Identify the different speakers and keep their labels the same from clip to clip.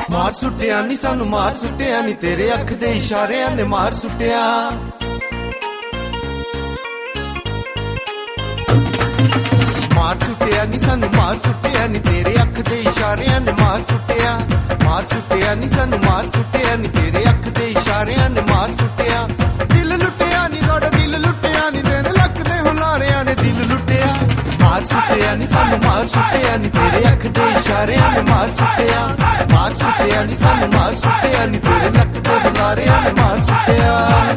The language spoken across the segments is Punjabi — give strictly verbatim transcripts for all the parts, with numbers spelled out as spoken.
Speaker 1: ਮਾਰ ਸੁੱਟਿਆ ਨੀ ਸਾਨੂੰ ਮਾਰ ਸੁੱਟਿਆ ਨੀ ਤੇਰੇ ਅੱਖ ਦੇ ਇਸ਼ਾਰਿਆਂ ਨੇ ਮਾਰ ਸੁੱਟਿਆ ਮਾਰ ਸੁੱਟਿਆ ਨੀ ਸਾਨੂੰ ਮਾਰ ਸੁੱਟਿਆ ਨੀ ਤੇਰੇ ਅੱਖ ਦੇ ਇਸ਼ਾਰਿਆਂ ਨੇ ਮਾਰ ਸੁੱਟਿਆ ਮਾਰ ਸੁੱਟਿਆ ਨੀ ਸਾਨੂੰ ਮਾਰ ਸੁੱਟਿਆ ਨੀ ਤੇਰੇ ਅੱਖ ਦੇ ਇਸ਼ਾਰਿਆਂ ਨੇ ਮਾਰ ਸੁੱਟਿਆ ਦਿਲ ਲੁੱਟਿਆ ਨੀ ਸਾਡਾ ਦਿਲ ਲੁੱਟਿਆ ਨੀ ਤੇਰੇ ਲੱਕ ਦੇ ਹੁਲਾਰਿਆਂ ਨੇ ਦਿਲ ਲੁੱਟਿਆ ਮਾਰ ਸੁੱਟਿਆ ਨੀ ਸਾਨੂੰ ਮਾਰ ਸੁੱਟਿਆ ਨੀ ਤੇਰੇ ਅੱਖ ਦੇ ਇਸ਼ਾਰਿਆਂ ਨੇ ਮਾਰ ਸੁੱਟਿਆ ਮਾਰ ਸੁੱਟਿਆ ਨੀ ਸਾਨੂੰ ਮਾਰ ਸੁੱਟਿਆ ਨੀ ਤੇਰੇ ਲੱਕ ਦੇ ਹੁਲਾਰਿਆਂ ਨੇ ਮਾਰ ਸੁੱਟਿਆ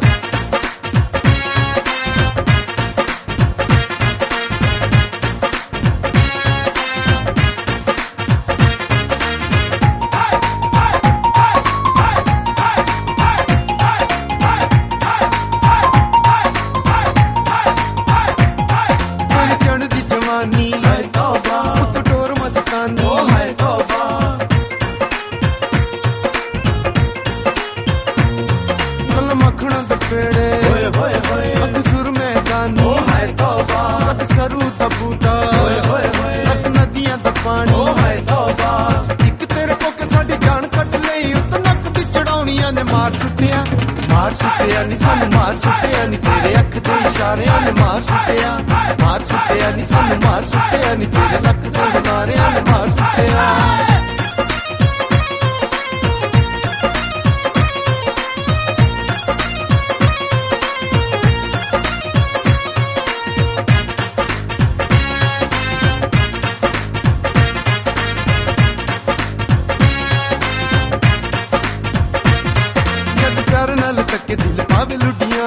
Speaker 1: ਮਾਰ ਸੁੱਟਿਆ ਮਾਰ ਸੁੱਟਿਆ ਨੀ ਸਾਨੂੰ ਮਾਰ ਸੁੱਟਿਆ ਨੀ ਤੇਰੇ ਅੱਖ ਦੇ ਇਸ਼ਾਰਿਆਂ ਨੇ ਮਾਰ ਸੁੱਟਿਆ ਮਾਰ ਸੁੱਟਿਆ ਨੀ ਸਾਨੂੰ ਮਾਰ ਸੁੱਟਿਆ ਨੀ ਤੇਰੇ ਲੱਕ ਦੇ ਹੁਲਾਰਿਆਂ ਨੇ ਮਾਰ ਸੁੱਟਿਆ ਦਿਲ ਪਾਵੇ ਲੁੱਟੀਆਂ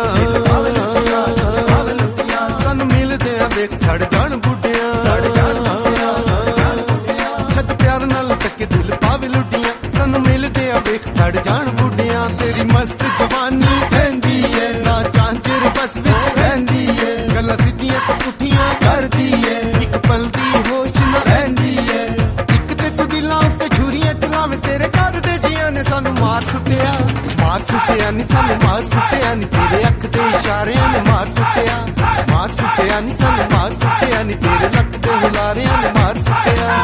Speaker 1: ਸਾਨੂੰ ਮਿਲਦੇ ਆ ਵੇਖ ਸੜ ਜਾਣ ਬੁੱਢਿਆਂ ਜਦ ਪਿਆਰ ਨਾਲ ਤੱਕੇ ਦਿਲ ਪਾਵੇ ਲੁੱਟੀਆਂ ਸਾਨੂੰ ਮਿਲਦੇ ਆ ਵੇਖ ਸੜ ਜਾਣ ਬੁੱਢਿਆਂ ਤੇਰੀ ਮਸਤ ਜਵਾਨੀ ਰਹਿੰਦੀ ਏ ਨਾ ਚਾਂਚਰ ਬਸ ਵਿੱਚ ਰਹਿੰਦੀ ਏ ਗੱਲਾਂ ਸਿੱਧੀਆਂ ਤੇ ਪੁੱਠੀਆਂ ਕਰਦੀ ਏ ਇੱਕ ਪਲ ਦੀ ਹੋਸ਼ ਨਾ ਰਹਿੰਦੀ ਏ ਇੱਕ ਤੇ ਤੂੰ ਦਿਲਾਂ ਉੱਤੇ ਛੁਰੀਆਂ ਚਲਾਵੇਂ ਤੇਰੇ ਘਰ ਦੇ ਜੀਆਂ ਨੇ ਸਾਨੂੰ ਮਾਰ ਸੁੱਟਿਆ ਮਾਰ ਸੁੱਟਿਆ ਨੀ ਸਾਨੂੰ ਮਾਰ ਸੁੱਟਿਆ ਨੀ ਤੇਰੇ ਅੱਖ ਦੇ ਇਸ਼ਾਰਿਆਂ ਨੇ ਮਾਰ ਸੁੱਟਿਆ ਮਾਰ ਸੁੱਟਿਆ ਨੀ ਸਾਨੂੰ ਮਾਰ ਸੁੱਟਿਆ ਨੀ ਤੇਰੇ ਲੱਕ ਦੇ ਹੁਲਾਰਿਆਂ ਨੇ ਮਾਰ ਸੁੱਟਿਆ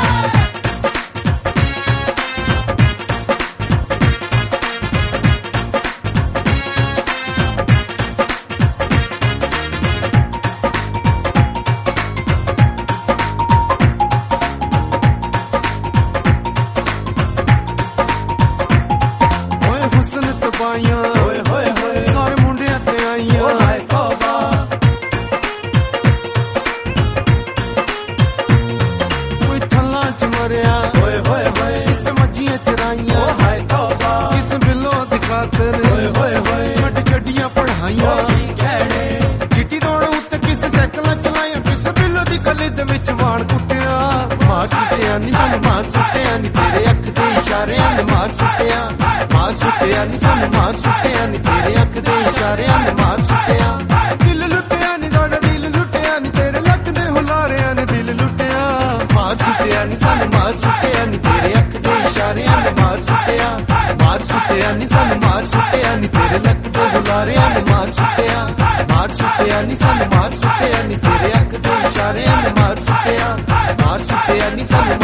Speaker 1: ਹੁਸਨ ਤਬਾਈਆਂ ਓਏ ਹੋਏ ਹੋਏ ਸਾਰੇ ਮੁੰਡਿਆਂ ਤੇ ਆਈਆਂ ਓ ਹਾਏ ਤੋਬਾ ਕੋਈ ਥੱਲਾਂ ਚ ਮਰਿਆ ਓਏ ਹੋਏ ਹੋਏ ਕਿਸ ਮੱਝੀਆਂ ਚਰਾਈਆਂ ਓ ਹਾਏ ਤੋਬਾ ਕਿਸ ਬਿੱਲੋਂ ਦੀ ਖਾਤਰ ਓਏ ਹੋਏ ਹੋਏ ਛੱਡ ਛੱਡੀਆਂ ਪੜ੍ਹਾਈਆਂ ਚਿੱਟੀ ਰੋਡ ਉੱਤੇ ਕਿਸ ਸਾਈਕਲਾਂ ਚਲਾਈਆਂ ਕਿਸ ਬਿੱਲੋਂ ਦੀ ਗਲੀ ਦੇ ਵਿੱਚ ਵਾਣ ਕੁੱਟਿਆ ਮਾਰ ਸੁੱਟਿਆ ਨੀ ਸਾਨੂੰ ਮਾਰ ਸੁੱਟਿਆ ਨੀ ਤੇਰੇ ਅੱਖ ਦੇ ਇਸ਼ਾਰਿਆਂ ਨੇ ਮਾਰ ਸੁੱਟਿਆ ਮਾਰ ਸੁੱਟਿਆ ਨੀ ਸਾਨੂੰ ਮਾਰ ਸੁੱਟਿਆ ਨੀ ਤੇਰੇ ਅੱਖ ਦੇ ਇਸ਼ਾਰਿਆਂ ਨੇ ਮਾਰ ਸੁੱਟਿਆ ਦਿਲ ਲੁੱਟਿਆ ਨੀ ਸਾਡਾ ਦਿਲ ਲੁੱਟਿਆ ਨੀ ਤੇਰੇ ਲੱਕ ਦੇ ਹੁਲਾਰਿਆਂ ਨੇ ਦਿਲ ਲੁੱਟਿਆ ਮਾਰ ਸੁੱਟਿਆ ਨੀ ਸਾਨੂੰ ਮਾਰ ਸੁੱਟਿਆ ਨੀ ਤੇਰੇ ਅੱਖ ਦੇ ਇਸ਼ਾਰਿਆਂ ਨੇ ਮਾਰ ਸੁੱਟਿਆ ਮਾਰ ਸੁੱਟਿਆ ਨੀ ਸਾਨੂੰ ਮਾਰ ਸੁੱਟਿਆ ਨੀ ਤੇਰੇ ਲੱਕ ਦੇ ਹੁਲਾਰਿਆਂ ਨੇ ਮਾਰ ਸੁੱਟਿਆ ਮਾਰ ਸੁੱਟਿਆ ਨੀ ਸਾਨੂੰ ਮਾਰ ਸੁੱਟਿਆ ਨੀ ਤੇਰੇ ਅੱਖ ਦੇ ਇਸ਼ਾਰਿਆਂ ਨੇ ਮਾਰ ਸੁੱਟਿਆ ਮਾਰ ਸੁੱਟਿਆ ਨੀ ਸਾਨੂੰ